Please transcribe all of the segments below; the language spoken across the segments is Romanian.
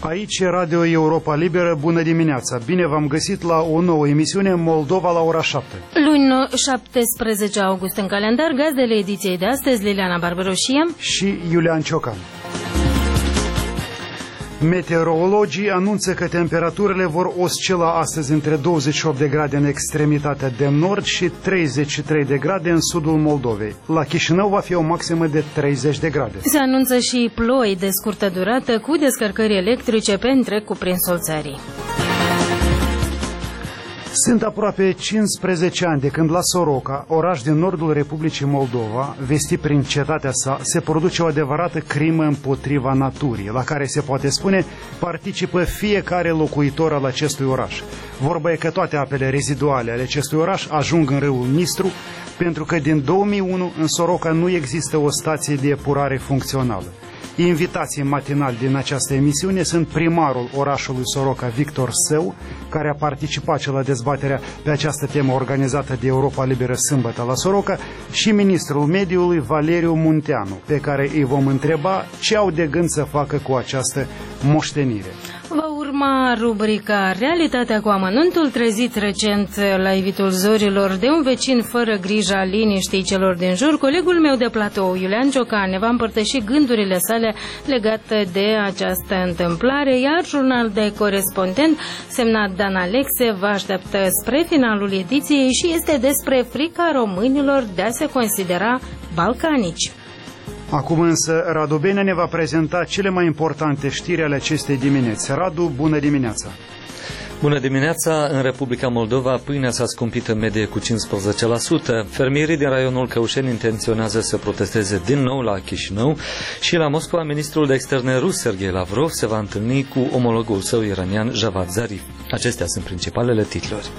Aici e Radio Europa Liberă, bună dimineața! Bine v-am găsit la o nouă emisiune Moldova la ora 7. Luni 17 august în calendar, gazdele ediției de astăzi, Liliana Barbaroșie și Iulian Ciocan. Meteorologii anunță că temperaturile vor oscila astăzi între 28 de grade în extremitatea de nord și 33 de grade în sudul Moldovei. La Chișinău va fi o maximă de 30 de grade. Se anunță și ploi de scurtă durată cu descărcări electrice pe întreg cuprinsul țării. Sunt aproape 15 ani de când la Soroca, oraș din nordul Republicii Moldova, vestit prin cetatea sa, se produce o adevărată crimă împotriva naturii, la care se poate spune participă fiecare locuitor al acestui oraș. Vorba e că toate apele reziduale ale acestui oraș ajung în râul Nistru, pentru că din 2001 în Soroca nu există o stație de epurare funcțională. Invitații matinali din această emisiune sunt primarul orașului Soroca, Victor Său, care a participat la dezbaterea pe această temă organizată de Europa Liberă sâmbătă la Soroca, și ministrul mediului Valeriu Munteanu, pe care îi vom întreba ce au de gând să facă cu această moștenire. Va urma rubrica Realitatea cu amănuntul, trezit recent la ivitul zorilor de un vecin fără grija liniștii celor din jur. Colegul meu de platou, Iulian Ciocan, ne va împărtăși gândurile sale legate de această întâmplare, iar jurnal de corespondent semnat Dan Alexe vă așteaptă spre finalul ediției și este despre frica românilor de a se considera balcanici. Acum însă Radu Benea ne va prezenta cele mai importante știri ale acestei dimineți. Radu, bună dimineața! Bună dimineața! În Republica Moldova pâinea s-a scumpit în medie cu 15%. Fermierii din raionul Căușeni intenționează să protesteze din nou la Chișinău și la Moscova ministrul de externe rus Sergei Lavrov se va întâlni cu omologul său iranian Javad Zarif. Acestea sunt principalele titluri.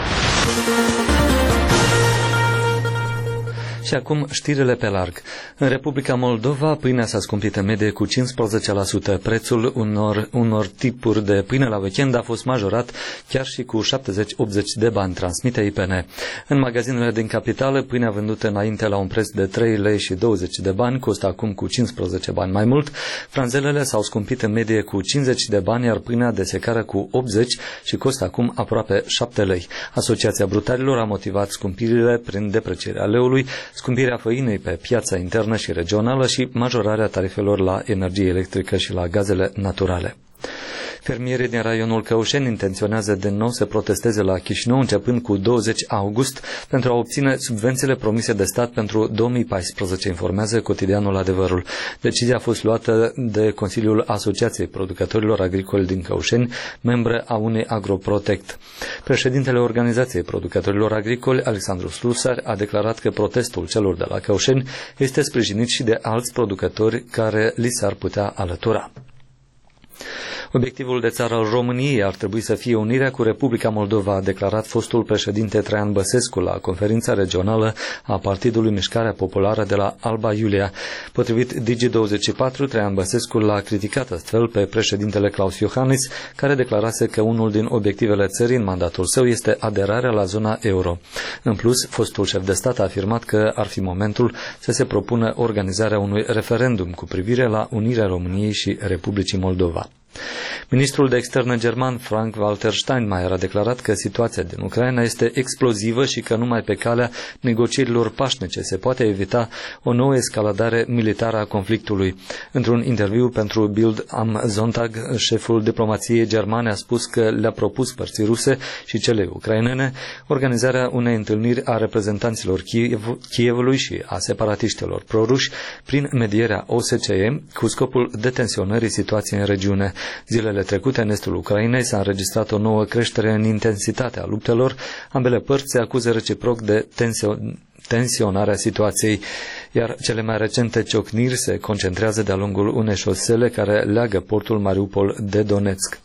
Și acum știrile pe larg. În Republica Moldova pâinea s-a scumpit în medie cu 15%. Prețul unor tipuri de pâine la weekend a fost majorat chiar și cu 70-80 de bani, transmite IPN. În magazinele din capitală, pâinea vândută înainte la un preț de 3 lei și 20 de bani costă acum cu 15 bani mai mult. Franzelele s-au scumpit în medie cu 50 de bani, iar pâinea de secară cu 80 și costă acum aproape 7 lei. Asociația Brutarilor a motivat scumpirile prin deprecierea leului, scumpirea făinei pe piața internă și regională și majorarea tarifelor la energie electrică și la gazele naturale. Fermierii din raionul Căușeni intenționează de nou să protesteze la Chișinău începând cu 20 august pentru a obține subvențiile promise de stat pentru 2014, informează cotidianul Adevărul. Decizia a fost luată de Consiliul Asociației Producătorilor Agricoli din Căușeni, membră a unei Agroprotect. Președintele Organizației Producătorilor Agricoli, Alexandru Slusar, a declarat că protestul celor de la Căușeni este sprijinit și de alți producători care li s-ar putea alătura. Obiectivul de țară al României ar trebui să fie unirea cu Republica Moldova, a declarat fostul președinte Traian Băsescu la conferința regională a Partidului Mișcarea Populară de la Alba Iulia. Potrivit Digi24, Traian Băsescu l-a criticat astfel pe președintele Klaus Iohannis, care declarase că unul din obiectivele țării în mandatul său este aderarea la zona euro. În plus, fostul șef de stat a afirmat că ar fi momentul să se propună organizarea unui referendum cu privire la unirea României și Republicii Moldova. Ministrul de externe german Frank-Walter Steinmeier a declarat că situația din Ucraina este explozivă și că numai pe calea negocierilor pașnice se poate evita o nouă escaladare militară a conflictului. Într-un interviu pentru Bild am Sonntag, șeful diplomației germane a spus că le-a propus părții ruse și cele ucrainene organizarea unei întâlniri a reprezentanților Kievului și a separatiștilor proruși prin medierea OSCE cu scopul detenționării situației în regiune. Zilele trecute, în estul Ucrainei, s-a înregistrat o nouă creștere în intensitatea luptelor. Ambele părți se acuză reciproc de tensionarea situației, iar cele mai recente ciocniri se concentrează de-a lungul unei șosele care leagă portul Mariupol de Donetsk.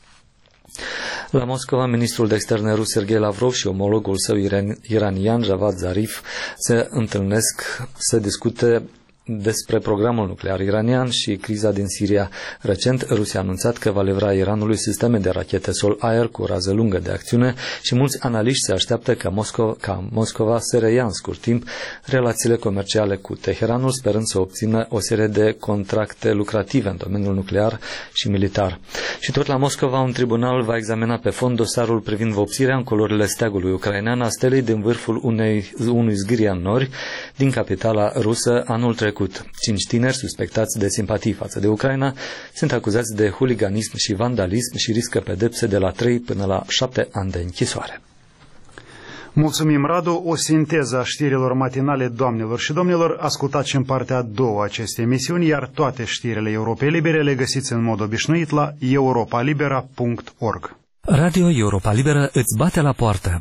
La Moscova, ministrul de externe rus Sergei Lavrov și omologul său iranian Javad Zarif se întâlnesc să discute despre programul nuclear iranian și criza din Siria. Recent, Rusia a anunțat că va livra Iranului sisteme de rachete sol-aer cu rază lungă de acțiune și mulți analiști se așteaptă ca Moscova să reia în scurt timp relațiile comerciale cu Teheranul, sperând să obțină o serie de contracte lucrative în domeniul nuclear și militar. Și tot la Moscova, un tribunal va examina pe fond dosarul privind vopsirea în culorile steagului ucrainean a stelei din vârful unui zgârie în nori din capitala rusă anul trecut. 5 tineri suspectați de simpatii față de Ucraina sunt acuzați de huliganism și vandalism și riscă pedepse de la 3 până la 7 ani de închisoare. Mulțumim, Radu. O sinteză a știrilor matinale, doamnelor și domnilor. Ascultați în partea a doua acestei emisiuni, iar toate știrile Europei Libere le găsiți în mod obișnuit la europalibera.org. Radio Europa Liberă îți bate la poartă.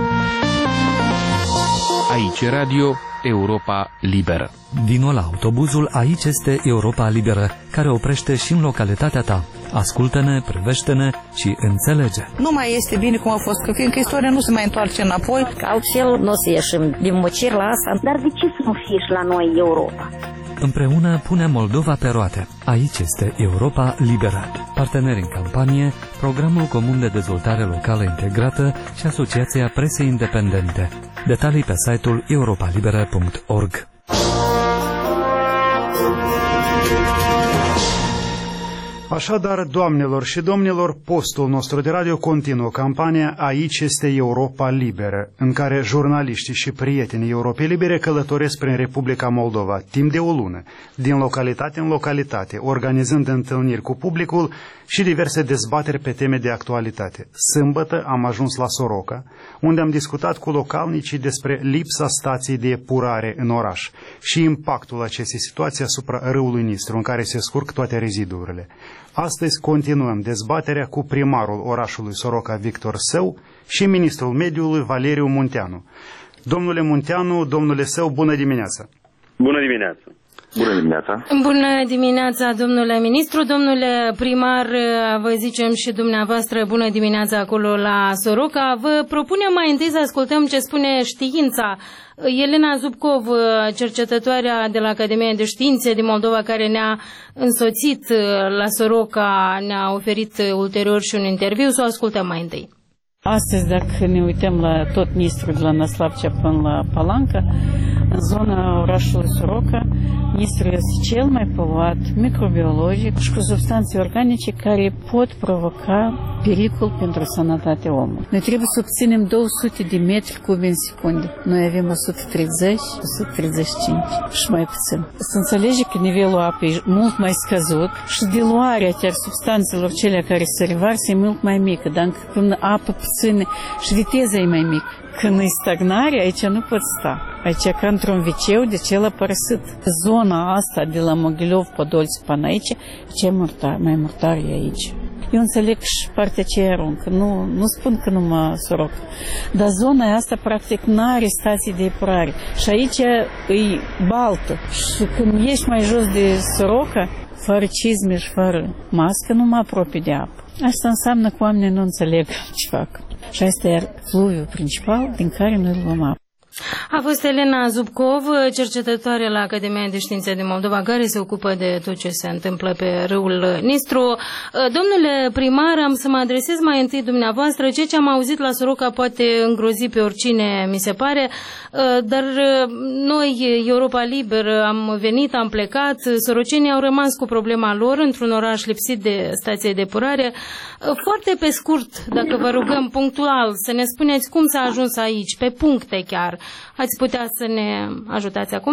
Aici Radio Europa Liberă. Vino la autobuzul Aici este Europa Liberă, care oprește și în localitatea ta. Ascultă-ne, privește-ne și înțelege. Nu mai este bine cum a fost, că fiindcă istoria nu se mai întoarce înapoi. Altfel nu o să ieșim din mocir la asta. Dar de ce să nu fie și la noi Europa? Împreună punem Moldova pe roate. Aici este Europa Liberă. Parteneri în campanie, Programul Comun de Dezvoltare Locală Integrată și Asociația Presei Independente. Detalii pe site-ul europalibera.org. Așadar, doamnelor și domnilor, postul nostru de radio continuă campania Aici este Europa Liberă, în care jurnaliștii și prietenii Europei Libere călătoresc prin Republica Moldova timp de o lună, din localitate în localitate, organizând întâlniri cu publicul și diverse dezbateri pe teme de actualitate. Sâmbătă am ajuns la Soroca, unde am discutat cu localnicii despre lipsa stației de epurare în oraș și impactul acestei situații asupra râului Nistru, în care se scurg toate reziduurile. Astăzi continuăm dezbaterea cu primarul orașului Soroca, Victor Său, și ministrul mediului, Valeriu Munteanu. Domnule Munteanu, domnule Său, bună dimineața! Bună dimineața! Bună dimineața! Bună dimineața, domnule ministru, domnule primar, vă zicem și dumneavoastră bună dimineața acolo la Soroca. Vă propunem mai întâi să ascultăm ce spune știința. Elena Zubkov, cercetătoarea de la Academia de Științe din Moldova, care ne-a însoțit la Soroca, ne-a oferit ulterior și un interviu, să o ascultăm mai întâi. Astăzi, dacă ne uităm la tot Nistru, de la Năslavcea până la Palanca, în zona orașului Soroca, Nistru este cel mai poluat microbiologic și cu substanțe organice care pot provoca pericol pentru sănătatea omului. Noi trebuie să obținem 200 de metri cubi în secundă. Noi avem 130, 135 și mai puțin. Să înțelege că nivelul apei e mult mai scăzut și diluarea chiar substanțelor cele care se revarsă e mult mai mică, dar când apă puțină și viteza e mai mică. Când e stagnare, aici nu pot sta. Aici ca într-un viceu de cel părăsit. Zona asta de la Mogilov, Podolsk până aici, ce mai murtar e aici. Eu înțeleg și partea ce aruncă. Nu spun că nu mă Soroc. Dar zona asta practic n-are stații de epurare. Și aici e baltă. Și când ești mai jos de Soroca, fără cizme și fără mască, nu mă apropii de apă. Asta înseamnă că oamenii nu înțeleg ce fac. Și asta e fluviul principal din care noi luăm apă. A fost Elena Zubkov, cercetătoare la Academia de Științe din Moldova, care se ocupă de tot ce se întâmplă pe râul Nistru. Domnule primar, am să mă adresez mai întâi dumneavoastră. Ceea ce am auzit la Soroca poate îngrozi pe oricine, mi se pare, dar noi, Europa Liberă, am venit, am plecat, sorocenii au rămas cu problema lor într-un oraș lipsit de stație de epurare. Foarte pe scurt, dacă vă rugăm punctual, să ne spuneți cum s-a ajuns aici, pe puncte chiar. Ați putea să ne ajutați acum?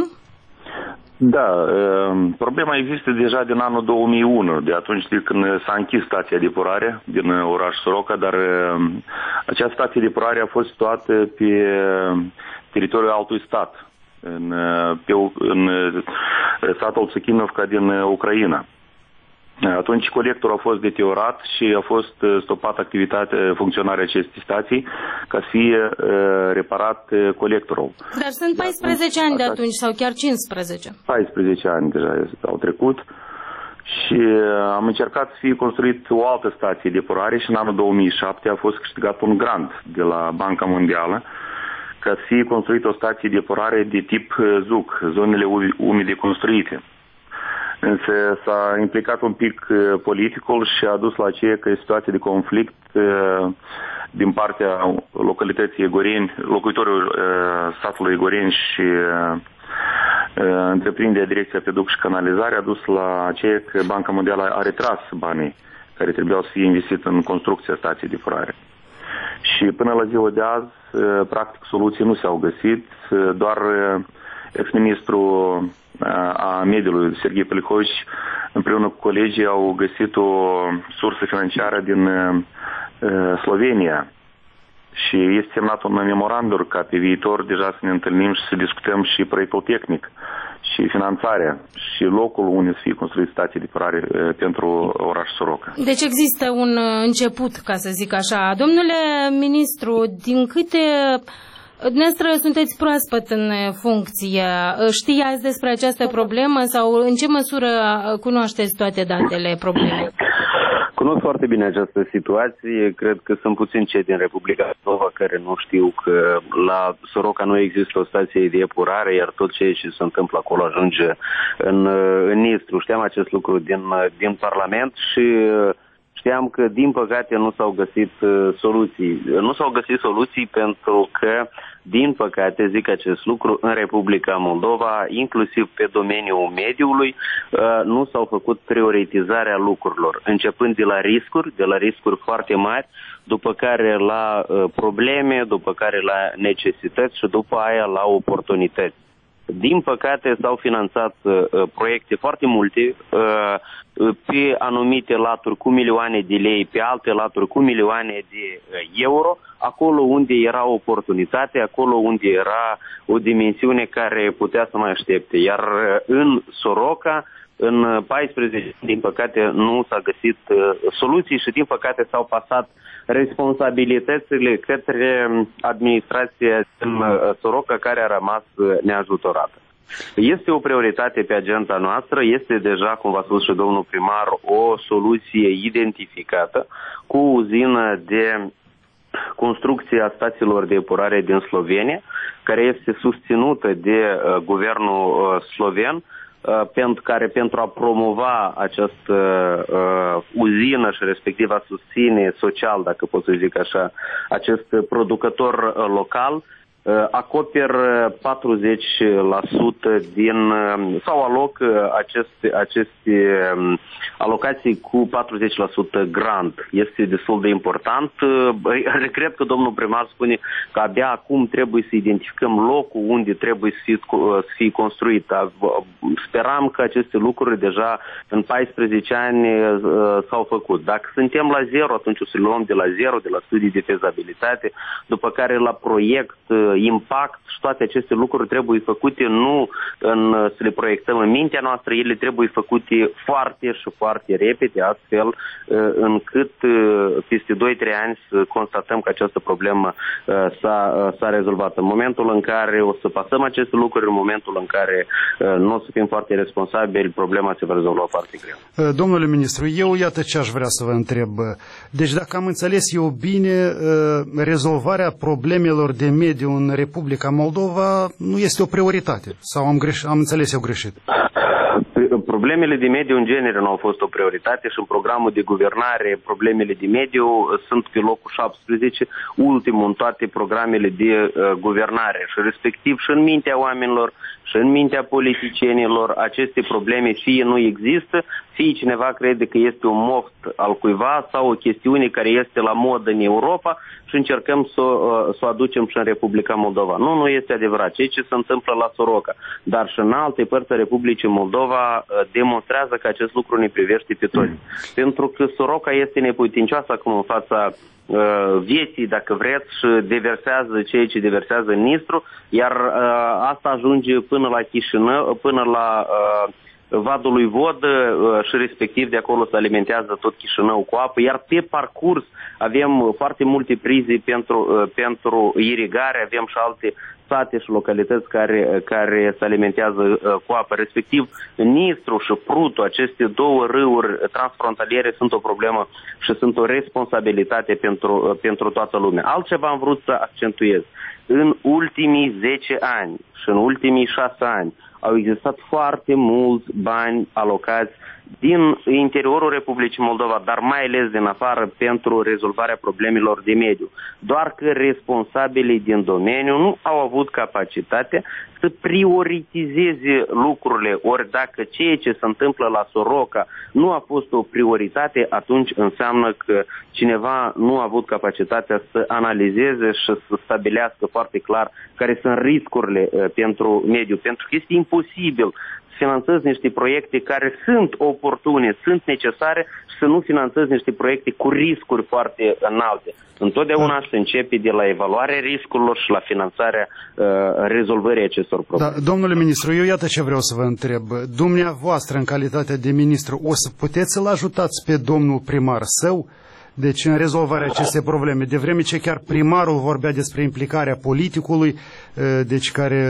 Da, problema există deja din anul 2001, de atunci când s-a închis stația de epurare din oraș Soroca, dar această stație de epurare a fost situată pe teritoriul altui stat, în satul Olsăchinovca din Ucraina. Atunci colectorul a fost deteriorat și a fost stopat funcționarea acestei stații ca să fie reparat colectorul. Dar sunt 14 ani de atunci sau chiar 15? 14 ani deja au trecut și am încercat să fie construit o altă stație de epurare și în anul 2007 a fost câștigat un grant de la Banca Mondială ca să fie construită o stație de epurare de tip ZUC, zonele umede construite. Însă s-a implicat un pic politicul și a dus la aceea că situația de conflict din partea localității Egoreni, locuitorilor satului Egoreni și întreprinderea Direcția Peduc și Canalizare a dus la aceea că Banca Mondială a retras banii care trebuiau să fie investiți în construcția stației de epurare. Și până la ziua de azi, practic, soluții nu s-au găsit, doar ex-ministrul a mediului, Serghei Pelihovici, împreună cu colegii au găsit o sursă financiară din Slovenia. Și este semnat un memorandum ca pe viitor deja să ne întâlnim și să discutăm și proiectul tehnic și finanțarea și locul unde să fie construit stații de epurare pentru oraș Soroca. Deci există un început, ca să zic așa. Domnule ministru, din câte dumneavoastră sunteți proaspăt în funcție, știați despre această problemă sau în ce măsură cunoașteți toate datele problemei? Cunosc foarte bine această situație. Cred că sunt puțini cei din Republica Moldova care nu știu că la Soroca nu există o stație de epurare, iar tot ce se întâmplă acolo ajunge în Nistru. Știam acest lucru din Parlament și știam că, din păcate, nu s-au găsit soluții. Nu s-au găsit soluții pentru că, din păcate, zic acest lucru, în Republica Moldova, inclusiv pe domeniul mediului, nu s-au făcut prioritizarea lucrurilor, începând de la riscuri foarte mari, după care la probleme, după care la necesități și după aia la oportunități. Din păcate s-au finanțat proiecte foarte multe pe anumite laturi cu milioane de lei, pe alte laturi cu milioane de euro, acolo unde era oportunitate, acolo unde era o dimensiune care putea să mai aștepte. Iar în Soroca, în 14, din păcate, nu s-a găsit soluții și, din păcate, s-au pasat responsabilitățile către administrația din Soroca, care a rămas neajutorată. Este o prioritate pe agenda noastră, este deja, cum v-a spus și domnul primar, o soluție identificată cu o uzină de construcție a stațiilor de epurare din Slovenia, care este susținută de guvernul sloven, pentru a promova această uzină și respectiv a susține social, dacă pot să zic așa, acest producător local, acoperă 40% din, sau aloc aceste alocații cu 40% grant. Este destul de important. Regret că domnul primar spune că abia acum trebuie să identificăm locul unde trebuie să fie construit. Speram că aceste lucruri deja în 14 ani s-au făcut. Dacă suntem la zero, atunci o să luăm de la zero, de la studii de fezabilitate, după care la proiect, impact și toate aceste lucruri trebuie făcute nu să le proiectăm în mintea noastră, ele trebuie făcute foarte și foarte repede, astfel încât peste 2-3 ani să constatăm că această problemă s-a rezolvat. În momentul în care o să pasăm aceste lucruri, în momentul în care nu o să fim foarte responsabili, problema se va rezolva foarte greu. Domnule ministru, eu iată ce aș vrea să vă întreb. Deci dacă am înțeles eu bine, rezolvarea problemelor de mediu în Republica Moldova nu este o prioritate. Sau am înțeles eu greșit? Problemele de mediu în genere nu au fost o prioritate și în programul de guvernare problemele de mediu sunt pe locul 17, ultimul în toate programele de guvernare și respectiv și în mintea oamenilor și în mintea politicienilor aceste probleme fie nu există, fie cineva crede că este un moft al cuiva sau o chestiune care este la modă în Europa și încercăm să o aducem și în Republica Moldova. Nu este adevărat. Ceea ce se întâmplă la Soroca, dar și în alte părți a Republicii Moldova demonstrează că acest lucru ne privește pe toți. Pentru că Soroca este neputincioasă acum în fața vieții, dacă vreți, și deversează ceea ce deversează în Nistru, iar asta ajunge până la Chișinău, până la Vadului Vodă și respectiv de acolo se alimentează tot Chișinău cu apă, iar pe parcurs avem foarte multe prize pentru irigare, avem și alte sate și localități care se alimentează cu apă, respectiv Nistru și Prutu, aceste două râuri transfrontaliere sunt o problemă și sunt o responsabilitate pentru toată lumea. Altceva am vrut să accentuez. În ultimii 10 ani și în ultimii 6 ani au existat foarte mulți bani alocați din interiorul Republicii Moldova, dar mai ales din afară, pentru rezolvarea problemelor de mediu. Doar că responsabilii din domeniu nu au avut capacitatea să prioritizeze lucrurile. Ori dacă ceea ce se întâmplă la Soroca nu a fost o prioritate, atunci înseamnă că cineva nu a avut capacitatea să analizeze și să stabilească foarte clar care sunt riscurile pentru mediu. Pentru că este imposibil finanțezi niște proiecte care sunt oportune, sunt necesare și să nu finanțezi niște proiecte cu riscuri foarte înalte. Întotdeauna se începe de la evaluarea riscurilor și la finanțarea rezolvării acestor probleme. Da, domnule ministru, eu iată ce vreau să vă întreb. Dumneavoastră, în calitate de ministru, o să puteți să-l ajutați pe domnul primar său? Deci în rezolvarea acestei probleme, de vreme ce chiar primarul vorbea despre implicarea politicului, deci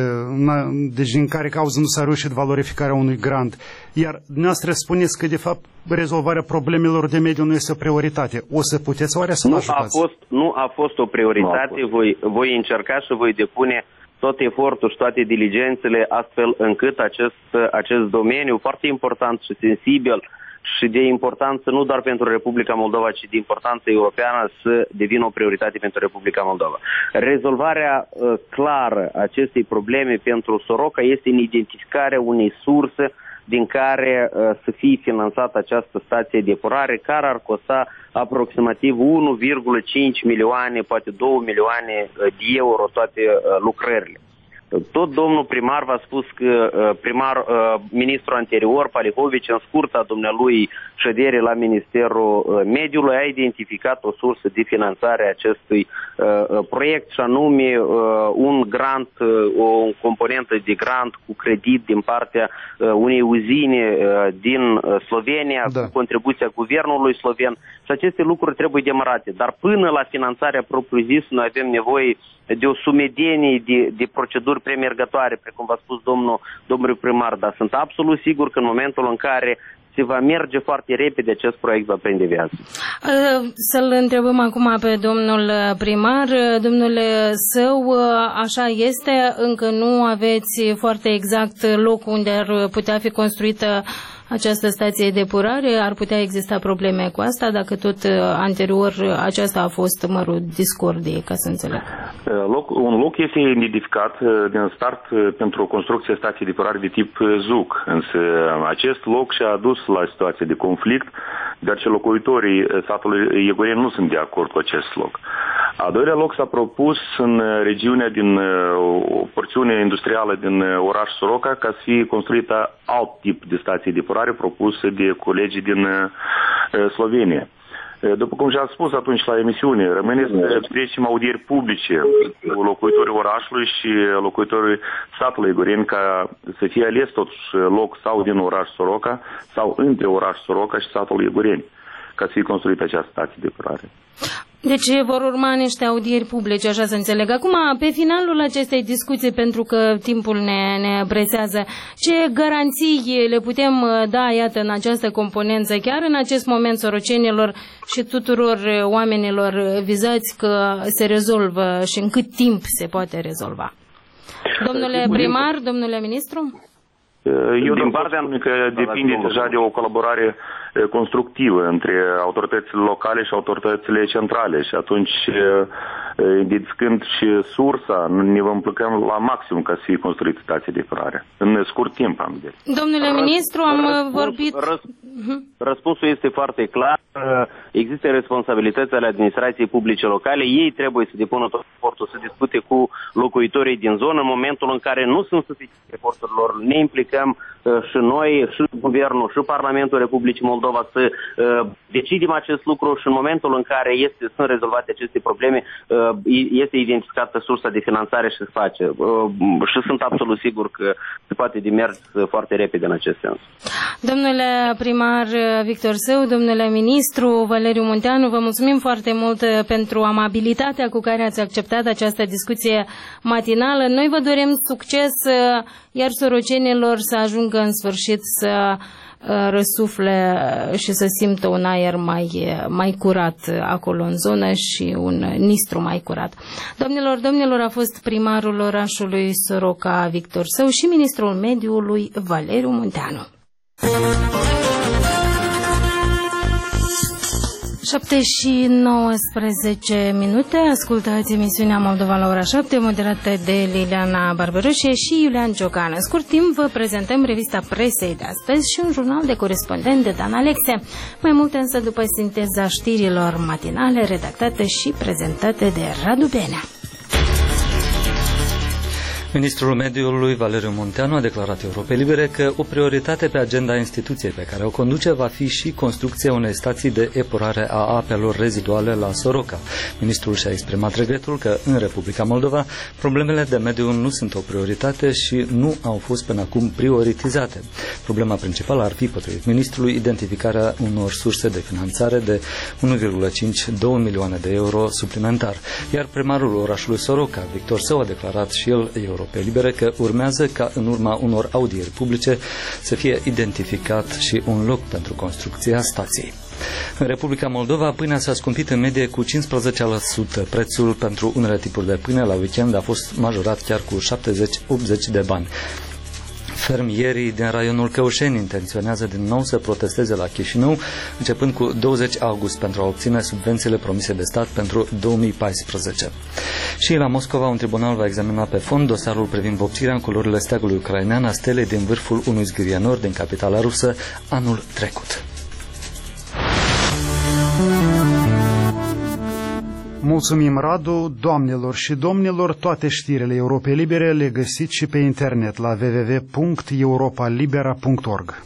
din care cauză nu s-a reușit valorificarea unui grant. Iar dumneavoastră spuneți că de fapt rezolvarea problemelor de mediu nu este o prioritate. O să puteți oare să-l ajutați? Nu a fost o prioritate, voi încerca și voi depune tot efortul și toate diligențele astfel încât acest domeniu foarte important și sensibil și de importanță nu doar pentru Republica Moldova, ci de importanță europeană să devină o prioritate pentru Republica Moldova. Rezolvarea clară acestei probleme pentru Soroca este în identificarea unei surse din care să fie finanțată această stație de epurare, care ar costa aproximativ 1,5 milioane, poate 2 milioane de euro toate lucrările. Tot domnul primar v-a spus că ministrul anterior, Palihovici, în scurta dumnealui ședere la Ministerul Mediului, a identificat o sursă de finanțare a acestui proiect, și anume un grant, o componentă de grant cu credit din partea unei uzine din Slovenia, cu contribuția guvernului sloven, și aceste lucruri trebuie demarate. Dar până la finanțarea propriu-zis, noi avem nevoie de o sumedenie de proceduri premergătoare, precum v-a spus domnul primar, dar sunt absolut sigur că în momentul în care se va merge foarte repede, acest proiect va prinde viață. Să-l întrebăm acum pe domnul primar. Domnule Său, așa este? Încă nu aveți foarte exact locul unde ar putea fi construită această stație de epurare? Ar putea exista probleme cu asta, dacă tot anterior aceasta a fost mărul discordiei, ca să înțeleg? Un loc este identificat din start pentru construcția stației de epurare de tip ZUC, însă acest loc și-a adus la situație de conflict, dar ce locuitorii satului Iegoreni nu sunt de acord cu acest loc. A doilea loc s-a propus în regiunea din o porțiune industrială din oraș Soroca ca să fie construită alt tip de stație de epurare propusă de colegii din Slovenia. După cum și-am spus atunci la emisiune, rămâne să trecem audieri publice cu locuitorii orașului și locuitorii satului Iegoreni ca să fie ales totuși loc sau din oraș Soroca sau între oraș Soroca și satul Iegoreni ca să fie construită această stație de epurare. Deci vor urma niște audieri publice, așa să înțeleg. Acum, pe finalul acestei discuții, pentru că timpul ne presează, ce garanții le putem da, iată, în această componență, chiar în acest moment, sorocenilor și tuturor oamenilor vizați, că se rezolvă și în cât timp se poate rezolva? Domnule primar, domnule ministru? Eu din partea că depinde deja de o colaborare constructivă între autoritățile locale și autoritățile centrale și atunci, identificând și sursa, ne vom implica la maxim ca să fie construită stația de epurare. În scurt timp am zis. Domnule ministru, am vorbit... Răspunsul este foarte clar. Există responsabilități ale administrației publice locale. Ei trebuie să depună tot efortul, să discute cu locuitorii din zonă. În momentul în care nu sunt suficiente eforturile lor, ne implicăm și noi, și Guvernul, și Parlamentul Republicii Moldova să decidem acest lucru și în momentul în care sunt rezolvate aceste probleme, este identificată sursa de finanțare și se face. Și sunt absolut sigur că se poate demers foarte repede în acest sens. Domnule primar Victor Său, domnule ministru Valeriu Munteanu, vă mulțumim foarte mult pentru amabilitatea cu care ați acceptat această discuție matinală. Noi vă dorim succes, iar sorocenilor să ajungă în sfârșit să răsufle și să simtă un aer mai curat acolo în zonă și un nistru mai curat. Domnilor, a fost primarul orașului Soroca Victor Său și ministrul mediului Valeriu Munteanu. 7:19. Ascultați emisiunea Moldova la ora 7, moderată de Liliana Barberoșie și Iulian Ciocan. În scurt timp vă prezentăm revista presei de astăzi și un jurnal de corespondent de Dan Alexe. Mai multe însă după sinteza știrilor matinale redactate și prezentate de Radu Benea. Ministrul Mediului Valeriu Munteanu a declarat Europei Libere că o prioritate pe agenda instituției pe care o conduce va fi și construcția unei stații de epurare a apelor reziduale la Soroca. Ministrul și-a exprimat regretul că în Republica Moldova problemele de mediu nu sunt o prioritate și nu au fost până acum prioritizate. Problema principală ar fi, potrivit ministrului, identificarea unor surse de finanțare de 1,5-2 milioane de euro suplimentar. Iar primarul orașului Soroca, Victor Său, a declarat și el Europei Libere că urmează ca în urma unor audieri publice să fie identificat și un loc pentru construcția stației. În Republica Moldova, pâinea s-a scumpit în medie cu 15%. Prețul pentru unele tipuri de pâine la weekend a fost majorat chiar cu 70-80 de bani. Fermierii din raionul Căușeni intenționează din nou să protesteze la Chișinău, începând cu 20 august, pentru a obține subvențiile promise de stat pentru 2014. Și la Moscova, un tribunal va examina pe fond dosarul privind vopsirea în culorile steagului ucrainean a stelei din vârful unui zgârienor din capitala rusă anul trecut. Mulțumim, Radu. Doamnelor și domnilor, toate știrile Europei Libere le găsiți și pe internet la www.europalibera.org.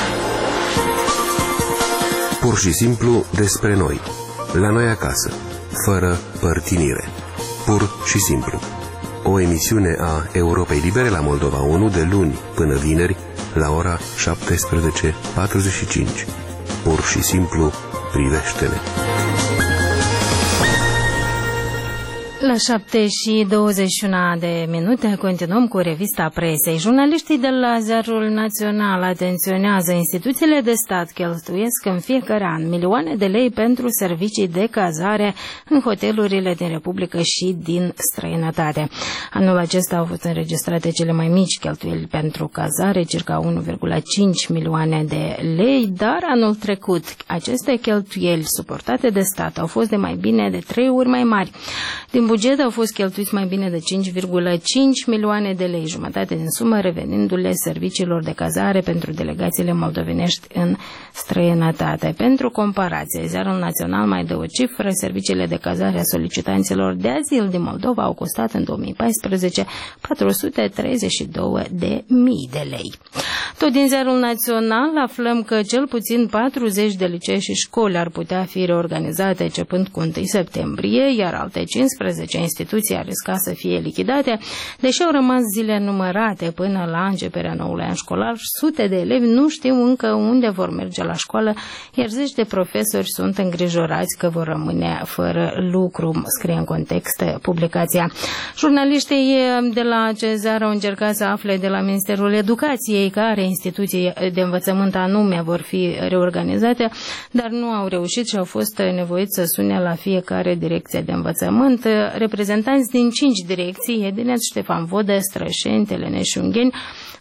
Pur și simplu despre noi, la noi acasă, fără părtinire. Pur și simplu. O emisiune a Europei Libere la Moldova 1 de luni până vineri la ora 17:45. Pur și simplu privește-ne. La 7:21 continuăm cu revista presei. Jurnaliștii de la Ziarul Național atenționează: instituțiile de stat cheltuiesc în fiecare an milioane de lei pentru servicii de cazare în hotelurile din Republică și din străinătate. Anul acesta au fost înregistrate cele mai mici cheltuieli pentru cazare, circa 1,5 milioane de lei, dar anul trecut aceste cheltuieli suportate de stat au fost de mai bine de 3 ori mai mari. Din buget au fost cheltuiți mai bine de 5,5 milioane de lei, jumătate din sumă revenindu-le serviciilor de cazare pentru delegațiile moldovenești în străinătate. Pentru comparație, Ziarul Național mai dă o cifră: serviciile de cazare a solicitanților de azil din Moldova au costat în 2014 432.000 de lei. Tot din Ziarul Național aflăm că cel puțin 40 de licee și școli ar putea fi reorganizate începând cu 1 septembrie, iar alte 15 instituții ar risca să fie lichidate. Deși au rămas zile numărate până la începerea noului an școlar, sute de elevi nu știu încă unde vor merge la școală, iar zeci de profesori sunt îngrijorați că vor rămâne fără lucru, scrie în context publicația. Jurnaliștii de la Cezar au încercat să afle de la Ministerul Educației care instituții de învățământ anume vor fi reorganizate, dar nu au reușit și au fost nevoiți să sune la fiecare direcție de învățământ. Reprezentanți din 5 direcții, Edineț, Ștefan Vodă, Strășeni, Teleneș și Ungheni,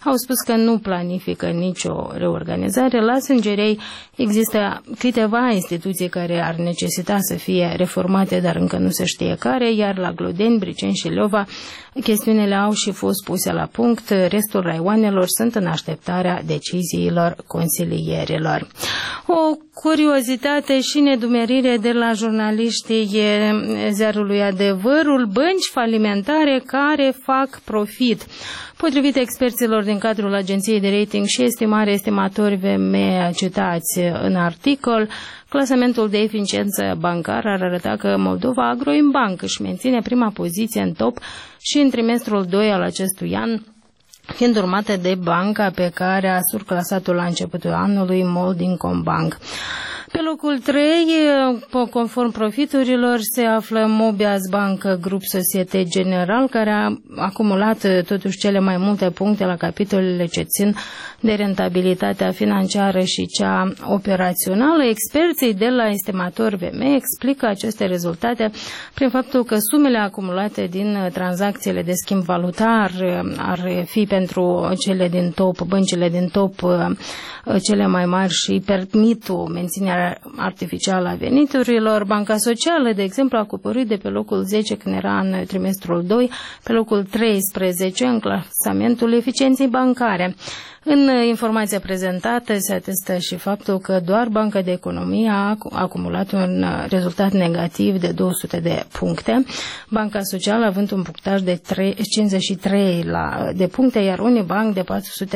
au spus că nu planifică nicio reorganizare. La Sângerei există câteva instituții care ar necesita să fie reformate, dar încă nu se știe care, iar la Glodeni, Briceni și Leova chestiunile au și fost puse la punct. Restul raioanelor sunt în așteptarea deciziilor consilierilor. O curiozitate și nedumerire de la jurnaliștii ziarului Adevărul, bănci falimentare care fac profit. Potrivit experților din cadrul Agenției de Rating și estimatori VME citați în articol, clasamentul de eficiență bancară ar arăta că Moldova Agroimbank își menține prima poziție în top și în trimestrul 2 al acestui an, fiind urmată de banca pe care a surclasat-o la începutul anului, Moldinkombank. Pe locul 3, conform profiturilor, se află Mobias Bank Group Societe General, care a acumulat totuși cele mai multe puncte la capitolele ce țin de rentabilitatea financiară și cea operațională. Experții de la estimatori VME explică aceste rezultate prin faptul că sumele acumulate din tranzacțiile de schimb valutar ar fi pentru cele din top, băncile din top cele mai mari și permit o menținere artificială a veniturilor. Banca Socială, de exemplu, a coborât de pe locul 10 când era în trimestrul 2 pe locul 13 în clasamentul eficienței bancare. În informația prezentată se atestă și faptul că doar Banca de Economie a acumulat un rezultat negativ de 200 de puncte, Banca Socială având un punctaj de 53 de puncte, iar Unibank de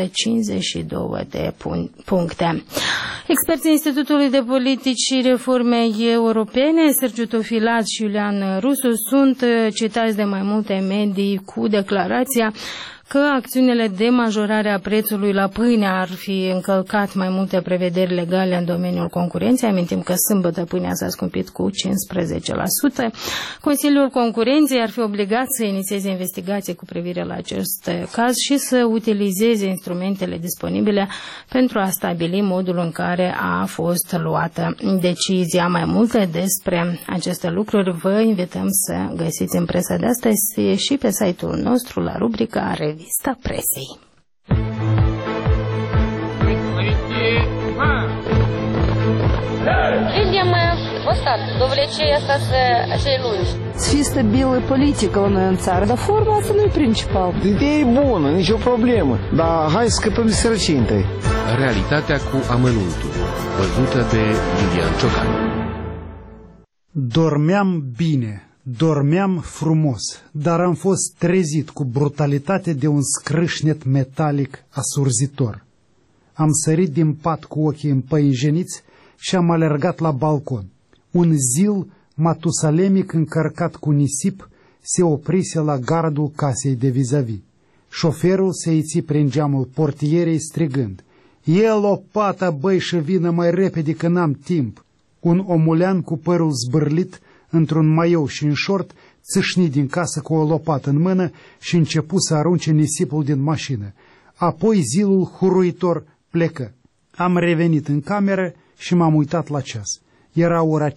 452 de puncte. Experții Institutului de Politici și Reforme Europene, Sergiu Tofilat și Iulian Rusu, sunt citați de mai multe medii cu declarația că acțiunile de majorare a prețului la pâine ar fi încălcat mai multe prevederi legale în domeniul concurenței. Amintim că sâmbătă pâinea s-a scumpit cu 15%. Consiliul Concurenței ar fi obligat să inițieze investigații cu privire la acest caz și să utilizeze instrumentele disponibile pentru a stabili modul în care a fost luată decizia. Mai multe despre aceste lucruri vă invităm să găsiți în presa de astăzi și pe site-ul nostru la rubrica Revista Presei. Видим остаток, довлечение остаться lungi. Să fie stabilă politică la noi în țară, dar forma asta nu e principal. Ideea e bună, nicio problemă, dar hai să scăpăm de sărăcie întâi. Realitatea cu amănuntul, văzută de Iulian Ciocan. Dormeam bine. Dormeam frumos, dar am fost trezit cu brutalitate de un scrâșnet metalic asurzitor. Am sărit din pat cu ochii împăinjeniți și am alergat la balcon. Un zil matusalemic încărcat cu nisip se oprise la gardul casei de vis-a-vis. Șoferul se iți prin geamul portierei strigând: "E lopata, băi, și vină mai repede că n-am timp." Un omulean cu părul zbârlit, într-un maiou și în șort, țâșni din casă cu o lopată în mână și începu să arunce nisipul din mașină. Apoi zilul huruitor plecă. Am revenit în cameră și m-am uitat la ceas. Era ora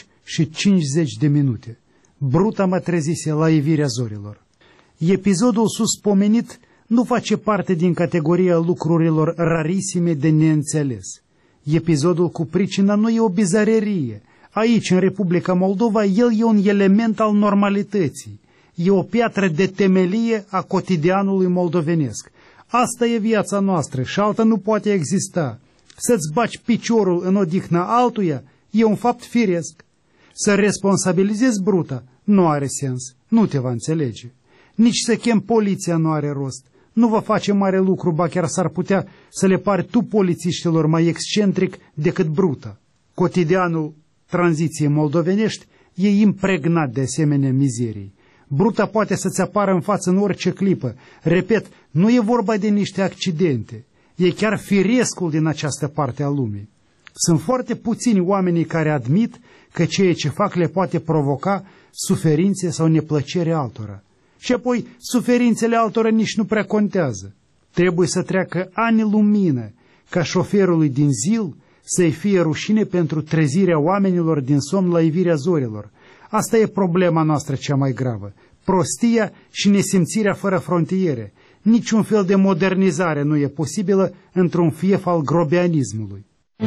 5:50. Bruta mă trezise la ivirea zorilor. Episodul suspomenit nu face parte din categoria lucrurilor rarisime de neînțeles. Episodul cu pricina nu e o bizarerie. Aici, în Republica Moldova, el e un element al normalității. E o piatră de temelie a cotidianului moldovenesc. Asta e viața noastră și alta nu poate exista. Să-ți baci piciorul în odihna altuia e un fapt firesc. Să responsabilizezi bruta nu are sens, nu te va înțelege. Nici să chem poliția nu are rost. Nu va face mare lucru, ba chiar s-ar putea să le pari tu polițiștilor mai excentric decât bruta. Cotidianul tranziției moldovenești e impregnat de asemenea mizerii. Bruta poate să-ți apară în față în orice clipă. Repet, nu e vorba de niște accidente. E chiar firescul din această parte a lumii. Sunt foarte puțini oamenii care admit că ceea ce fac le poate provoca suferințe sau neplăcere altora. Și apoi, suferințele altora nici nu prea contează. Trebuie să treacă ani lumină ca șoferului din zil să-i fie rușine pentru trezirea oamenilor din somn la ivirea zorilor. Asta e problema noastră cea mai gravă. Prostia și nesimțirea fără frontiere. niciun fel de modernizare nu e posibilă într-un fief al grobianismului.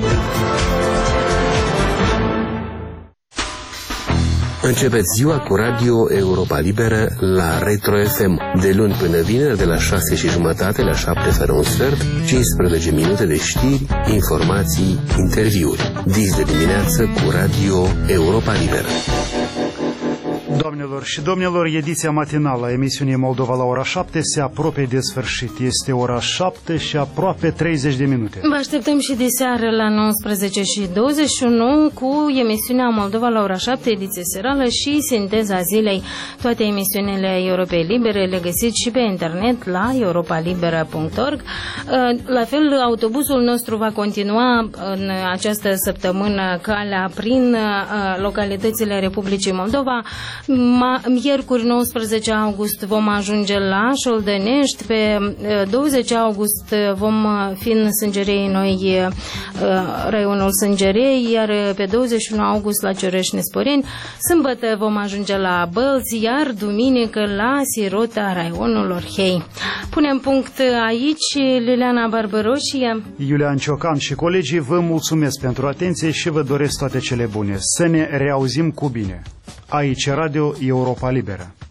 Începeți ziua cu Radio Europa Liberă la Retro FM, de luni până vineri, de la 6:30 la 7:45, 15 minute de știri, informații, interviuri. Dis de dimineață cu Radio Europa Liberă. Doamnelor și domnilor, ediția matinală a emisiunii Moldova la ora 7 se apropie de sfârșit. Este ora 7 și aproape 30 de minute. Vă așteptăm și de seară la 19:21 cu emisiunea Moldova la ora 7, ediție serală și sinteza zilei. Toate emisiunile Europei Libere le găsiți și pe internet la europalibera.org. La fel, autobuzul nostru va continua în această săptămână calea prin localitățile Republicii Moldova. Miercuri 19 august vom ajunge la Șoldănești, pe 20 august vom fi în Sângerei Noi, raionul Sângerei, iar pe 21 august la Cioreș-Nesporeni, sâmbătă vom ajunge la Bălți, iar duminică la Sirota, raionul Orhei. Punem punct aici. Liliana Barbăroșie, Iulian Ciocan și colegii vă mulțumesc pentru atenție și vă doresc toate cele bune. Să ne reauzim cu bine. Aici Radio Europa Liberă.